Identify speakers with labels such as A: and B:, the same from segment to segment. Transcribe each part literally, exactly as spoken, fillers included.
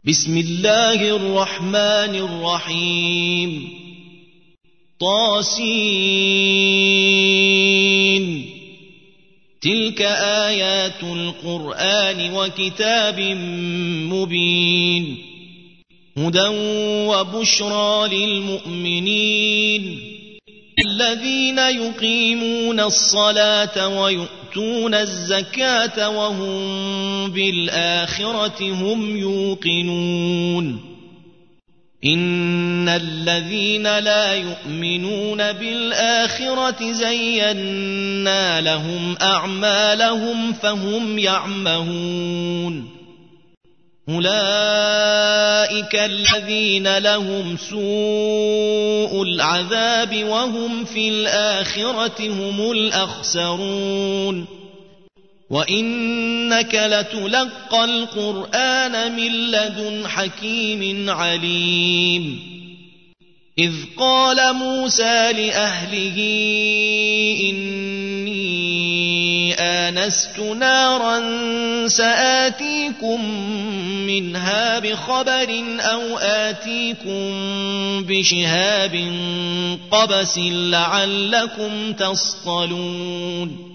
A: بسم الله الرحمن الرحيم طاسين تلك آيات القرآن وكتاب مبين هدى وبشرى للمؤمنين الذين يقيمون الصلاة ويؤتون الزكاة وهم بالآخرة هم يوقنون إن الذين لا يؤمنون بالآخرة زينا لهم أعمالهم فهم يعمهون أولئك الذين لهم سوء العذاب وهم في الآخرة هم الأخسرون وإنك لتلقى القرآن من لدن حكيم عليم إذ قال موسى لأهله إني آنست نارا سآتيكم منها بخبر أو آتيكم بشهاب قبس لعلكم تصطلون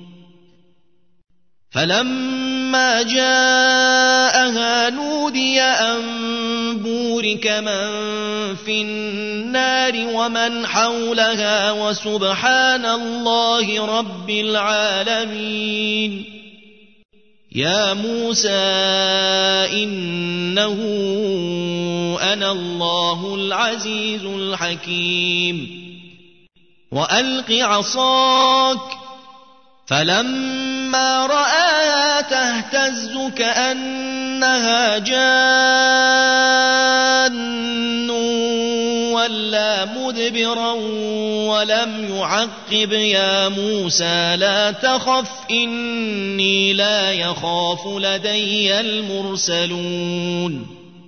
A: فلما جاءها نودي أن بورك من في النار ومن حولها وسبحان الله رب العالمين يا موسى إنه أنا الله العزيز الحكيم وألق عصاك فلما رآها تهتز كأنها جان ولا مدبرا ولم يعقب يا موسى لا تخف إني لا يخاف لدي المرسلون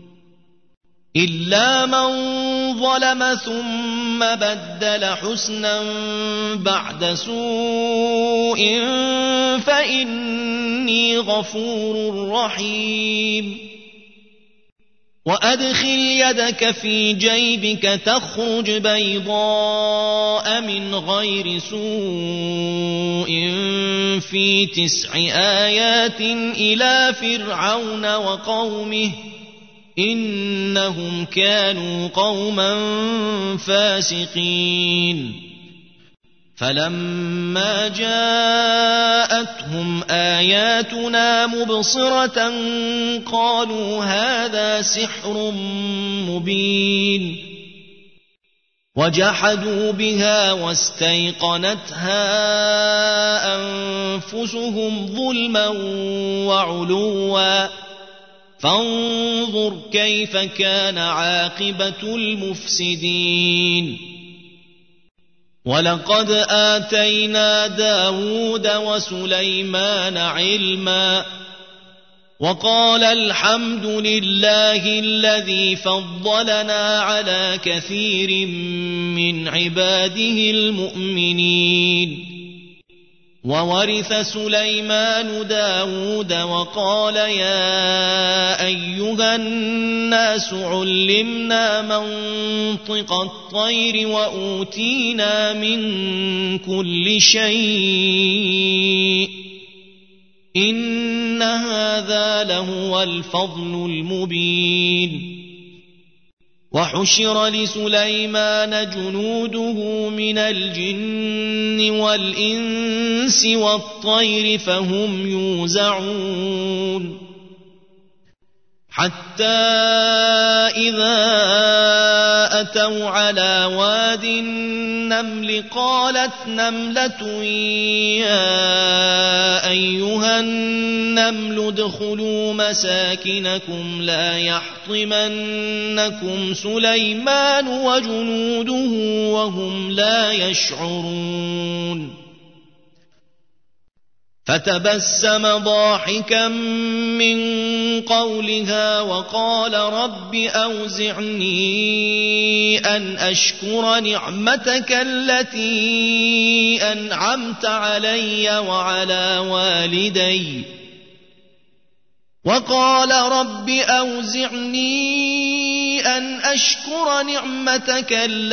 A: إلا من ظلم ثم بدل حسنا بعد سوء فإني غفور رحيم وأدخل يدك في جيبك تخرج بيضاء من غير سوء في تسع آيات إلى فرعون وقومه إنهم كانوا قوما فاسقين فلما جاءتهم آياتنا مبصرة قالوا هذا سحر مبين وجحدوا بها واستيقنتها أنفسهم ظلما وعلوا فانظر كيف كان عاقبة المفسدين ولقد آتينا داود وسليمان علما وقال الحمد لله الذي فضلنا على كثير من عباده المؤمنين وورث سليمان داود وقال يا أيها الناس علمنا منطق الطير وأوتينا من كل شيء إن هذا لهو الفضل المبين وحشر لسليمان جنوده من الجن والإنس والطير فهم يوزعون حتى إذا أتوا على واد النمل قالت نملة يا أيها النمل ادخلوا مساكنكم لا يحطمنكم سليمان وجنوده وهم لا يشعرون فتبسم ضاحكا من قولها وقال رب أوزعني أن أشكر نعمتك التي أنعمت علي وعلى والدي وقال رب أوزعني أن أشكر نعمتك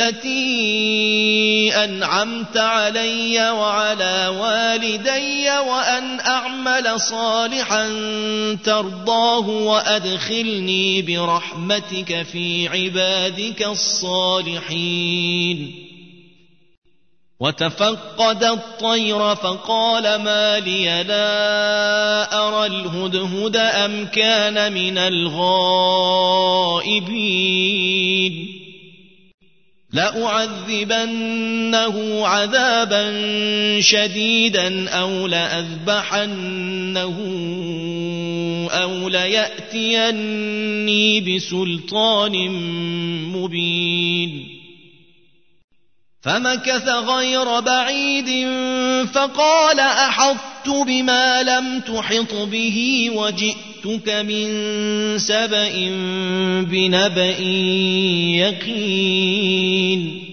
A: التي أنعمت علي وعلى والدي وأن أعمل صالحا ترضاه وأدخلني برحمتك في عبادك الصالحين. وتفقد الطير فقال ما لي لا أرى الهدهد أم كان من الغائبين لأعذبنه عذابا شديدا أو لأذبحنه أو ليأتيني بسلطان مبين. فمكث غير بعيد فقال أحطت بما لم تحط به وجئتك من سبأ بنبأ يقين.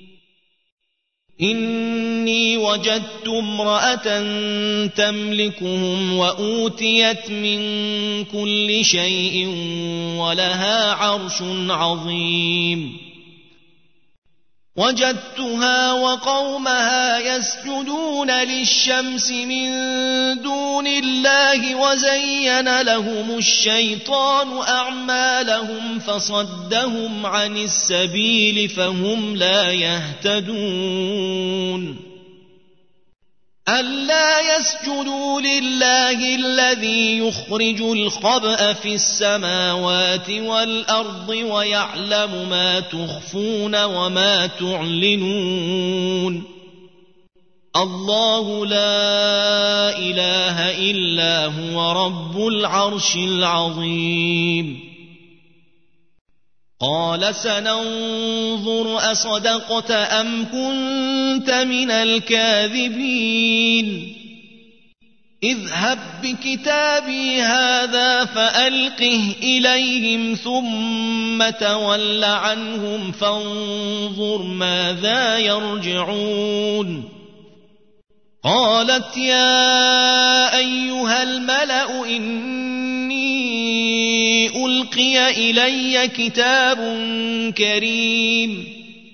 A: إني وجدت امرأة تملكهم وأوتيت من كل شيء ولها عرش عظيم. وجدتها وقومها يسجدون للشمس من دون الله وزين لهم الشيطان أعمالهم فصدهم عن السبيل فهم لا يهتدون. ألا يسجدوا لله الذي يخرج الخبأ في السماوات والأرض ويعلم ما تخفون وما تعلنون. الله لا إله إلا هو رب العرش العظيم. قال سننظر أصدقت أم كنت من الكاذبين. اذهب بكتابي هذا فألقه إليهم ثم تول عنهم فانظر ماذا يرجعون. قالت يا أيها الملأ إني ألقي إلي كتاب كريم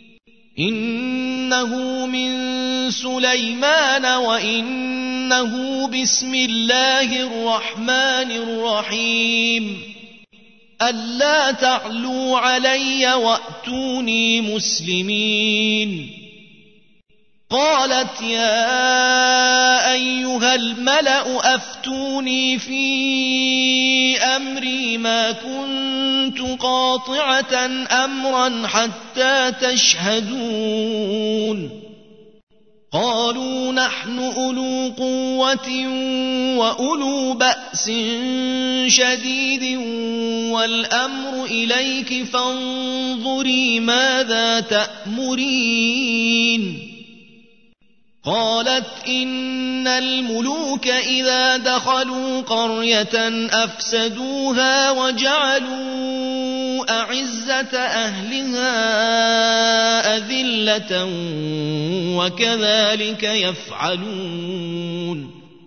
A: إنه من سليمان وإنه بسم الله الرحمن الرحيم ألا تعلوا علي وأتوني مسلمين. قالت يا أيها الملأ أفتوني في أمري ما كنت قاطعة أمرا حتى تشهدون. قالوا نحن أولو قوة وأولو بأس شديد والأمر إليك فانظري ماذا تأمرين. قالت إن الملوك إذا دخلوا قرية أفسدوها وجعلوا أعزة أهلها أذلة وكذلك يفعلون.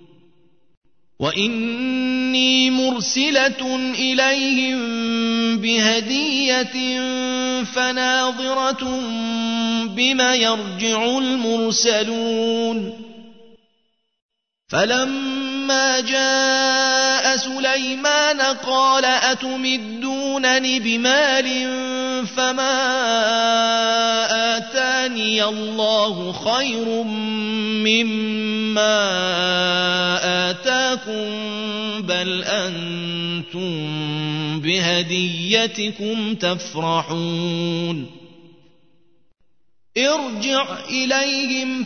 A: وإني مرسلة إليهم بهدية فناظرة بما يرجع المرسلون. فلما جاء سليمان قال أتمدونني بمال فما آتاني الله خير مما آتاكم بل أنتم بهديتكم تفرحون. ارجع إليهم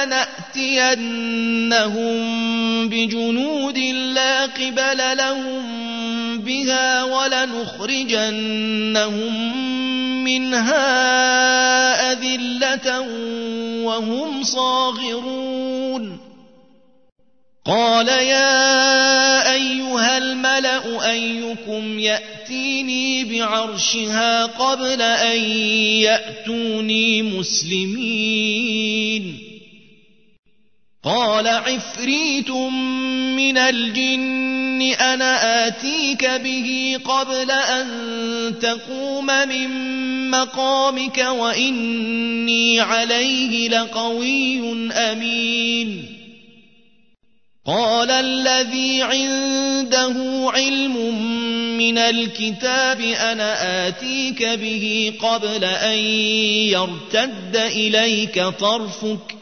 A: فلنأتينهم بجنود لا قبل لهم بها ولنخرجنهم منها أذلة وهم صاغرون. قال يا أيها الملأ أيكم يأتيني بعرشها قبل أن يأتوني مسلمين. قال عفريت من الجن أنا آتيك به قبل أن تقوم من مقامك وإني عليه لقوي أمين. قال الذي عنده علم من الكتاب أنا آتيك به قبل أن يرتد إليك طرفك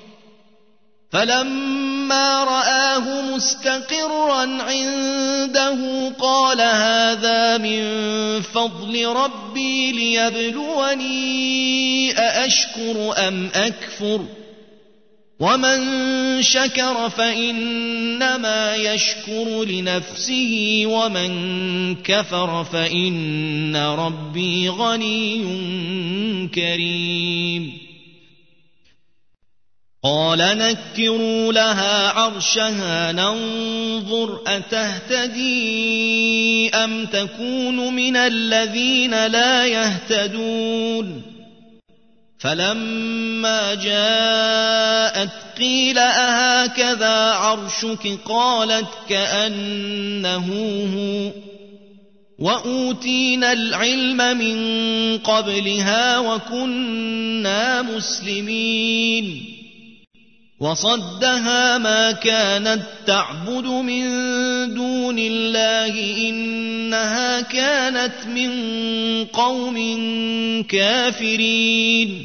A: فلما رآه مستقرا عنده قال هذا من فضل ربي ليبلوني أأشكر أم أكفر ومن شكر فإنما يشكر لنفسه ومن كفر فإن ربي غني كريم. قال نكروا لها عرشها ننظر أتهتدي أم تكون من الذين لا يهتدون. فلما جاءت قيل أهكذا عرشك قالت كأنه هو وأوتينا العلم من قبلها وكنا مسلمين. وصدها ما كانت تعبد من دون الله إنها كانت من قوم كافرين.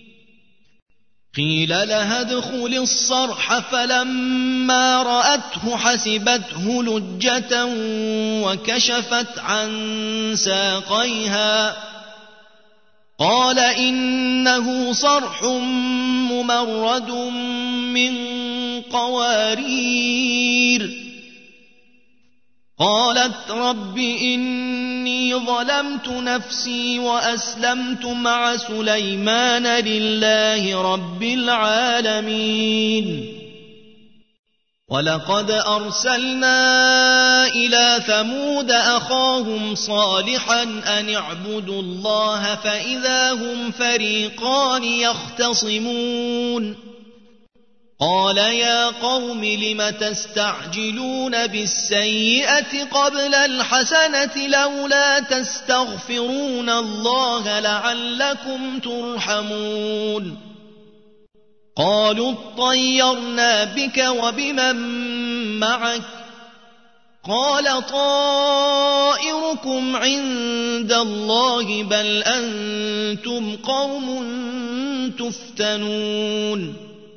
A: قيل لها ادخل الصرح فلما رأته حسبته لجة وكشفت عن ساقيها قال إنه صرح ممرد من قوارير. قالت رب إني ظلمت نفسي وأسلمت مع سليمان لله رب العالمين. ولقد أرسلنا إلى ثمود أخاهم صالحا أن اعبدوا الله فإذا هم فريقان يختصمون. قال يا قوم لم تستعجلون بالسيئة قبل الحسنة لولا تستغفرون الله لعلكم ترحمون. قالوا اطيرنا بك وبمن معك قال طائركم عند الله بل أنتم قوم تفتنون.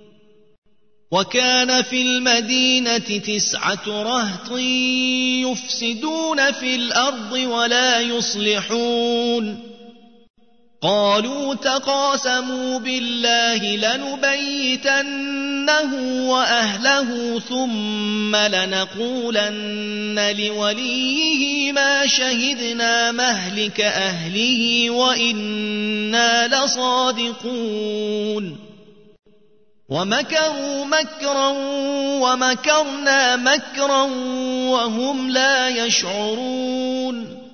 A: وكان في المدينة تسعة رهط يفسدون في الأرض ولا يصلحون. قالوا تقاسموا بالله لنبيتنه وأهله ثم لنقولن لوليه ما شهدنا مهلك أهله وإنا لصادقون. ومكروا مكرا ومكرنا مكرا وهم لا يشعرون.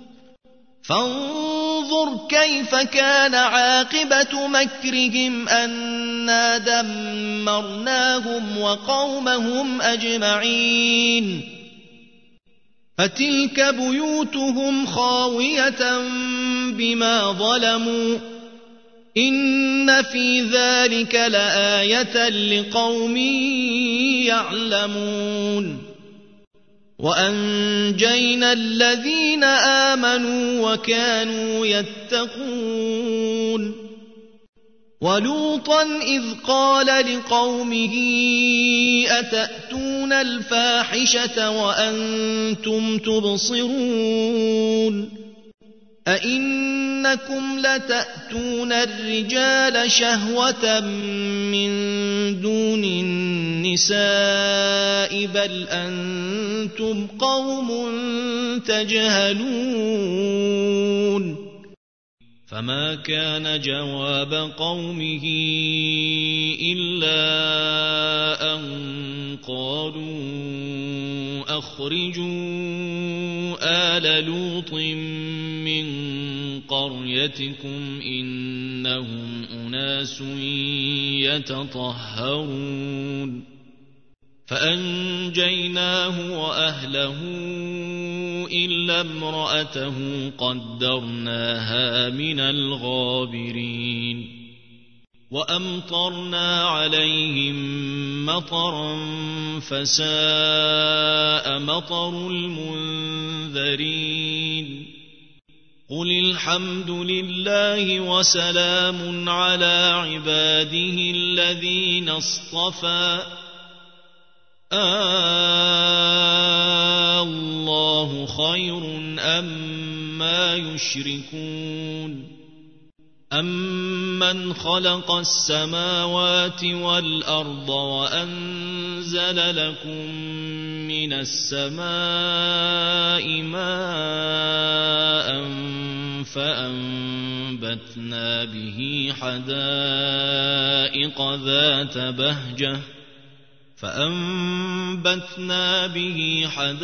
A: فانظر كيف كان عاقبة مكرهم أنا دمرناهم وقومهم أجمعين. فتلك بيوتهم خاوية بما ظلموا إن في ذلك لآية لقوم يعلمون. وأنجينا الذين آمنوا وكانوا يتقون. ولوطا إذ قال لقومه أتأتون الفاحشة وأنتم تبصرون أئنكم لتأتون الرجال شهوة من دون النساء بل أنتم قوم تجهلون. فما كان جواب قومه إلا أن قالوا أخرجوا آل لوط من قريتكم إنهم أناس يتطهرون. فأنجيناه وأهله إلا امرأته قدرناها من الغابرين وأمطرنا عليهم مطرا فساء مطر المنذرين قل الحمد لله وسلام على عباده الذين اصطفى آه الله خير أما يشركون أمن خلق السماوات والأرض وأنزل لكم من السماء ماء فأنبتنا به حدائق ذات بهجة فأنبتنا به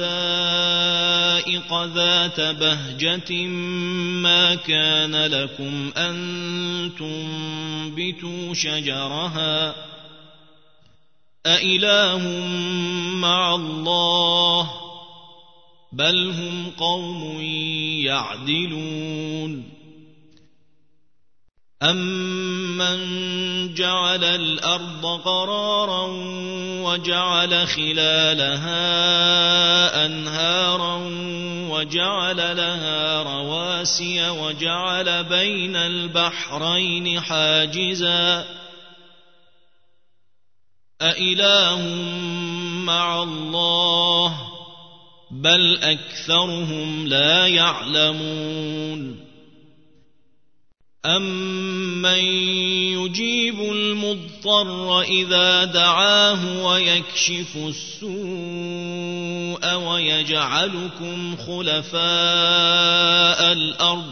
A: حدائق ذات بهجة ما كان لكم أن تنبتوا شجرها أإله مع الله بل هم قوم يعدلون أمن جعل الأرض قرارا وجعل خلالها أنهارا وجعل لها رواسي وجعل بين البحرين حاجزا أإله مع الله بل أكثرهم لا يعلمون أمن يجيب المضطر إذا دعاه ويكشف السوء ويجعلكم خلفاء الأرض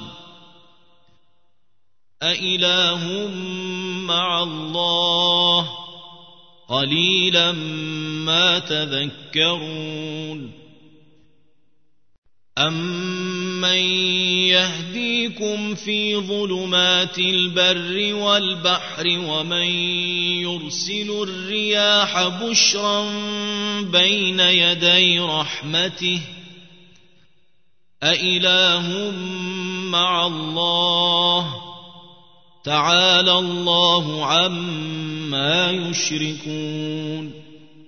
A: أإله مع الله قليلا ما تذكرون أمن يهديكم في ظلمات البر والبحر ومن يرسل الرياح بشرا بين يدي رحمته أإله مع الله تعالى الله عما يشركون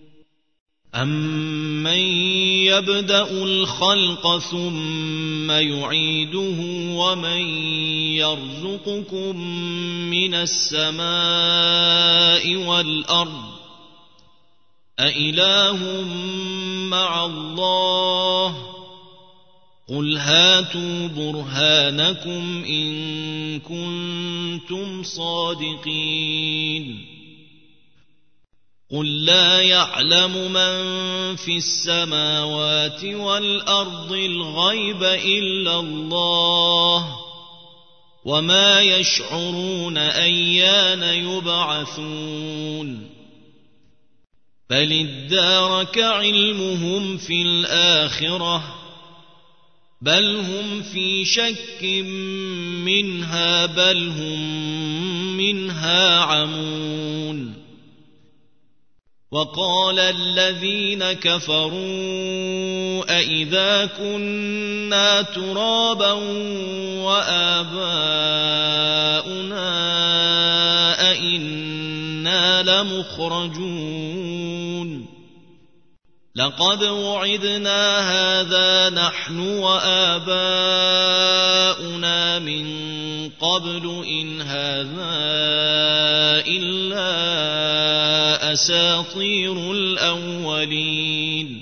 A: أمن يبدأ الخلق ثم يعيده ومن يرزقكم من السماء والأرض أإله مع الله قل هاتوا برهانكم إن كنتم صادقين قل لا يعلم من في السماوات والأرض الغيب إلا الله وما يشعرون أيان يبعثون بل ادارك علمهم في الآخرة بل هم في شك منها بل هم منها عمون وقال الذين كفروا أئذا كنا ترابا وآباؤنا أئنا لمخرجون لقد وعدنا هذا نحن وآباؤنا من قبل إن هذا إلا أساطير الأولين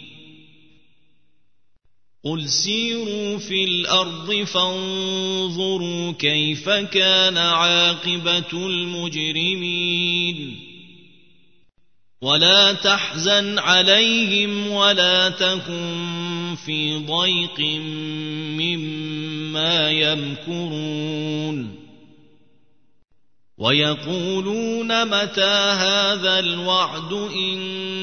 A: قل سيروا في الأرض فانظروا كيف كان عاقبة المجرمين ولا تحزن عليهم ولا تكن في ضيق مما يمكرون ويقولون متى هذا الوعد إن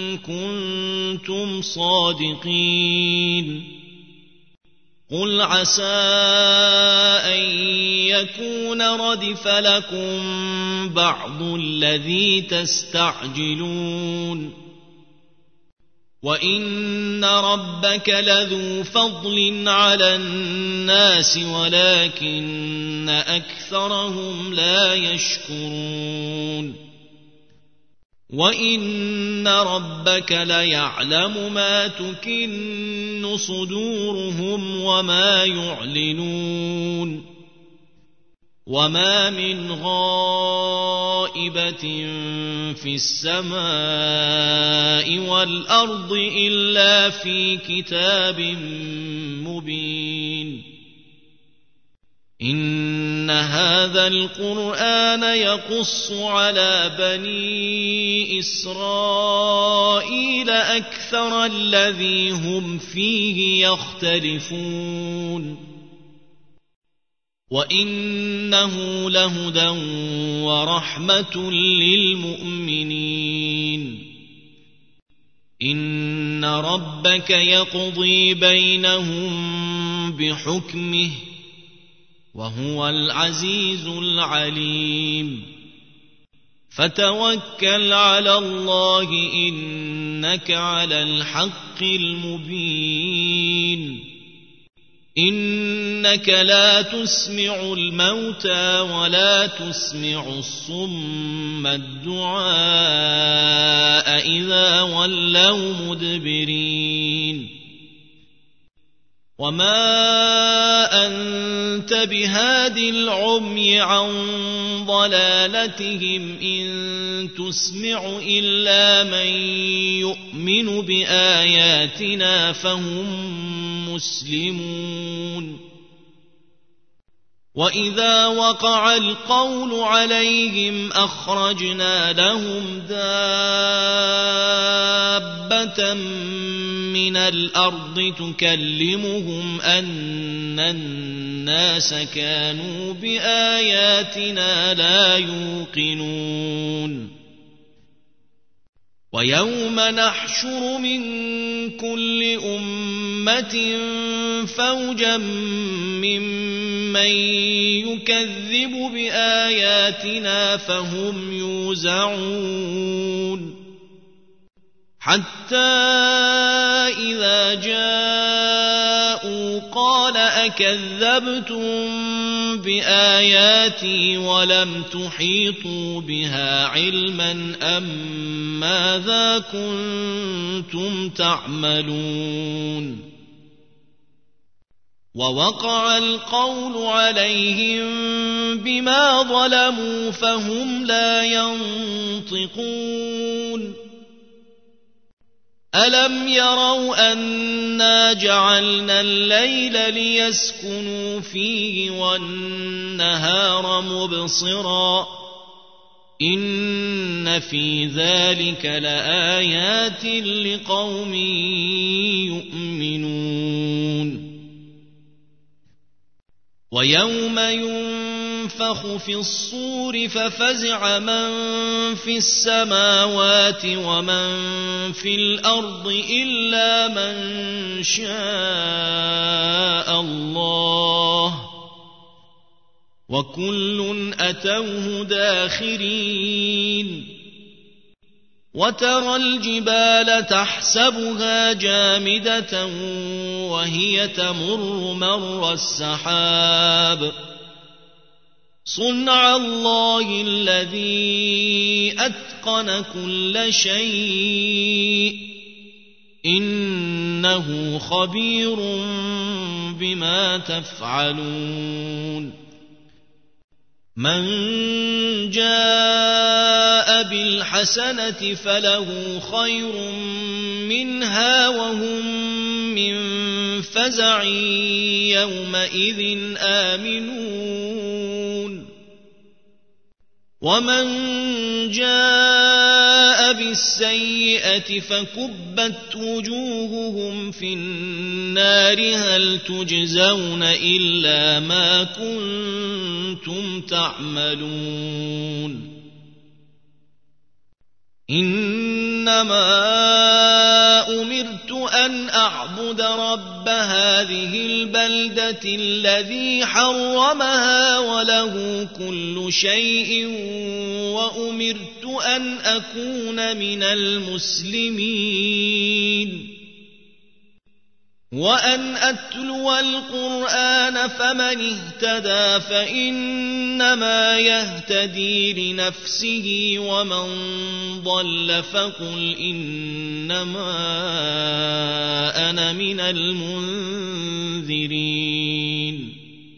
A: كنتم صادقين قل عسى أن يكون ردف لكم بعض الذي تستعجلون وإن ربك لذو فضل على الناس ولكن أكثرهم لا يشكرون وإن ربك ليعلم ما تكن صدورهم وما يعلنون وما من غائبة في السماء والأرض إلا في كتاب مبين إن هذا القرآن يقص على بني إسرائيل أكثر الذي هم فيه يختلفون وإنه لهدى ورحمة للمؤمنين إن ربك يقضي بينهم بحكمه وهو العزيز العليم فتوكل على الله إنك على الحق المبين إنك لا تسمع الموتى ولا تسمع الصم الدعاء إذا ولوا مدبرين وما أنت بهاد العمي عن ضلالتهم إن تسمع إلا من يؤمن بآياتنا فهم مسلمون وإذا وقع القول عليهم أخرجنا لهم دابة من الأرض تكلمهم أن الناس كانوا بآياتنا لا يوقنون ويوم نحشر من كل أمة فوجا ممن يكذب بآياتنا فهم يوزعون حتى إذا جاءوا قال أكذبتم بآياتي ولم تحيطوا بها علما أم ماذا كنتم تعملون ووقع القول عليهم بما ظلموا فهم لا ينطقون ألم يروا أنا جعلنا الليل ليسكنوا فيه والنهار مبصرا إن في ذلك لآيات لقوم يؤمنون ويوم ينفخ في الصور ففزع من في السماوات ومن في الأرض إلا من شاء الله وكل أتوه داخرين وترى الجبال تحسبها جامدة وهي تمر مر السحاب صنع الله الذي أتقن كل شيء إنه خبير بما تفعلون من جاء بالحسنة فله خير منها وهم من فزع يومئذ آمنون ومن جاء بالسيئة فكبت وجوههم في النار هل تجزون إلا ما كنتم تعملون إنما أمرت أن أعبد رب هذه البلدة الذي حرمها وله كل شيء وأمرت أن أكون من المسلمين وأن أتلو القرآن فمن اهتدى فإنما يهتدي لنفسه ومن ضل فقل إنما أنا من المنذرين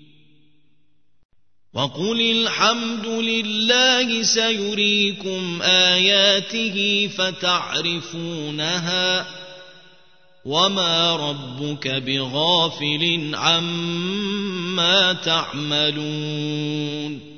A: وقل الحمد لله سيريكم آياته فتعرفونها وما ربك بغافل عما تعملون